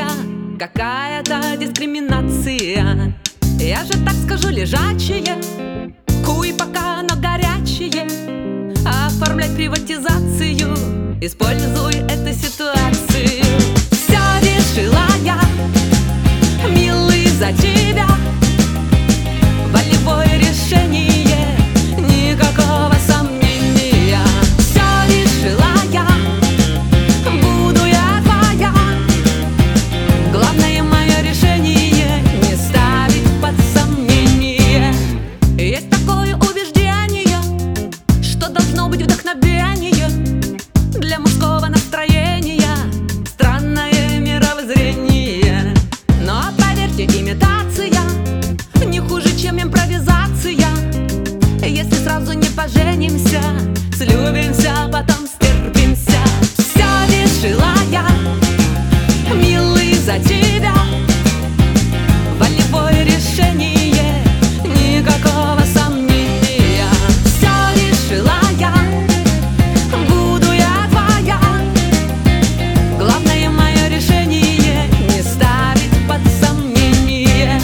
странная какая-то дискриминация. Я же так скажу, лежачие, куй пока оно горячее. Оформлять приватизацию, используй эту ситуацию. Все решила я, милый, за тебя. Волевое решение, никакого сомнения. Все решила я, буду я твоя. Главное мое решение не ставить под сомнение. Есть такое убеждение, что должно быть вдохновение для мужского настроения. Странное мировоззрение, но поверьте, имитация не хуже, чем импровизация. Если сразу не поженимся, слюбимся, потом стерпимся. Все решила я, милый, за тебя. Волевое решение, никакого сомнения. Все решила я, буду я твоя. Главное мое решение не ставить под сомнение.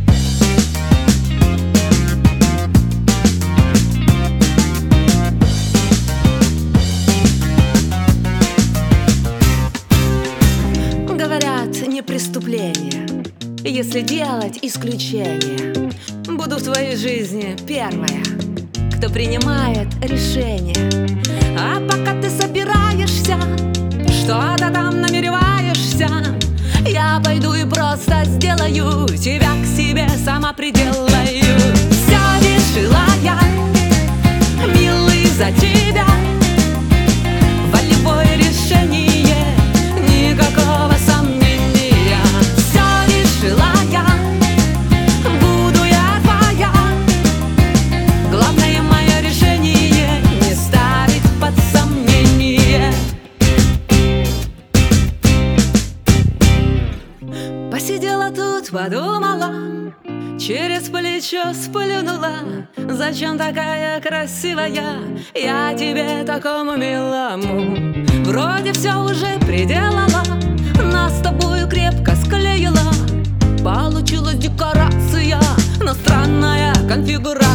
Говорят, не преступление, если делать исключение. Буду в твоей жизни первая, кто принимает решение. А пока ты собираешься, что-то там намереваешься, я пойду и просто сделаю тебя к себе, сама приделаю. Все решила я, милый, за тебя. Волевое решение, никакого сомнения. Все решила я, буду я твоя. Главное мое решение не ставить под сомнение. Посидела тут, подумала, через плечо сплюнула. Зачем такая красивая, я тебе такому милому? Вроде все уже приделала, нас с тобою крепко склеила. Получилась декорация, но странная конфигурация.